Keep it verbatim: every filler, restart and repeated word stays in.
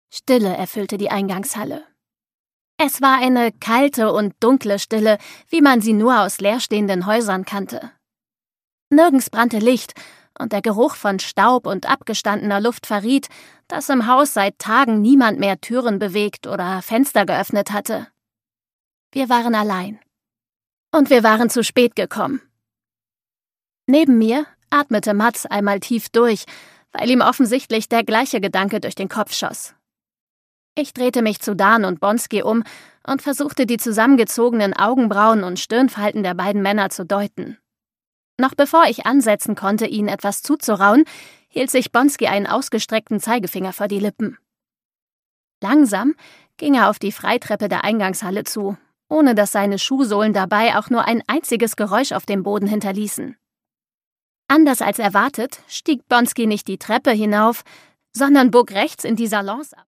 Stille erfüllte die Eingangshalle. Es war eine kalte und dunkle Stille, wie man sie nur aus leerstehenden Häusern kannte. Nirgends brannte Licht, und der Geruch von Staub und abgestandener Luft verriet, dass im Haus seit Tagen niemand mehr Türen bewegt oder Fenster geöffnet hatte. Wir waren allein. Und wir waren zu spät gekommen. Neben mir atmete Mats einmal tief durch, weil ihm offensichtlich der gleiche Gedanke durch den Kopf schoss. Ich drehte mich zu Dan und Bonski um und versuchte, die zusammengezogenen Augenbrauen und Stirnfalten der beiden Männer zu deuten. Noch bevor ich ansetzen konnte, ihnen etwas zuzurauen, hielt sich Bonski einen ausgestreckten Zeigefinger vor die Lippen. Langsam ging er auf die Freitreppe der Eingangshalle zu, ohne dass seine Schuhsohlen dabei auch nur ein einziges Geräusch auf dem Boden hinterließen. Anders als erwartet stieg Bonski nicht die Treppe hinauf, sondern bog rechts in die Salons ab.